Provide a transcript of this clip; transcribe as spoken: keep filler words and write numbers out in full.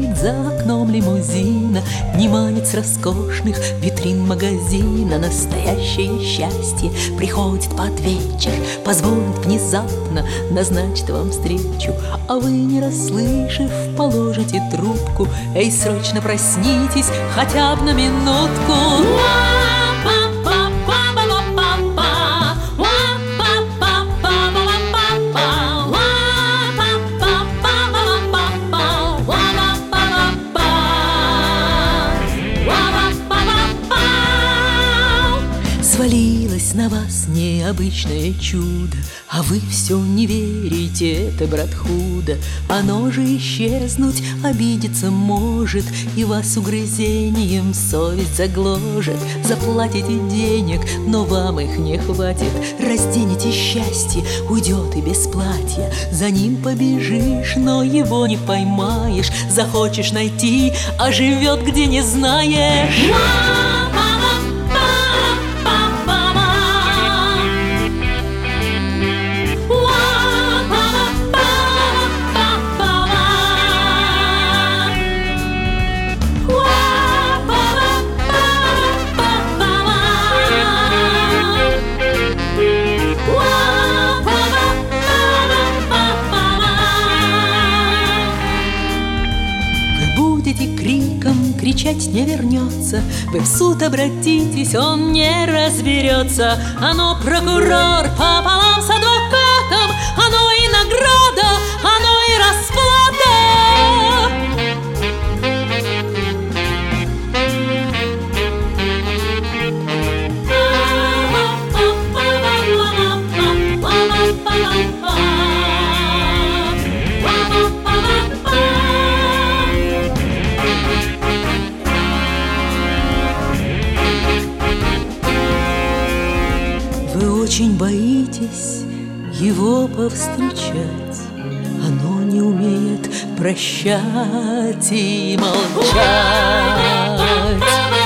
темнеет за окном лимузина, не манит с роскошных витрин магазина. Настоящее счастье приходит под вечер, позволит внезапно назначить вам встречу. А вы, не расслышав, положите трубку. Эй, срочно проснитесь хотя бы на минутку. Свалилось на вас необычное чудо, а вы все не верите, это, брат, худо. Оно же исчезнуть, обидеться может, и вас угрызением совесть загложит. Заплатите денег, но вам их не хватит. Разденете счастье, уйдет и без платья. За ним побежишь, но его не поймаешь. Захочешь найти, а живет где не знаешь. Криком кричать не вернется, вы в суд обратитесь, он не разберется. Оно прокурор пополам с адвокатом, оно и награда, оно и расплата. Вы очень боитесь его повстречать, оно не умеет прощать и молчать.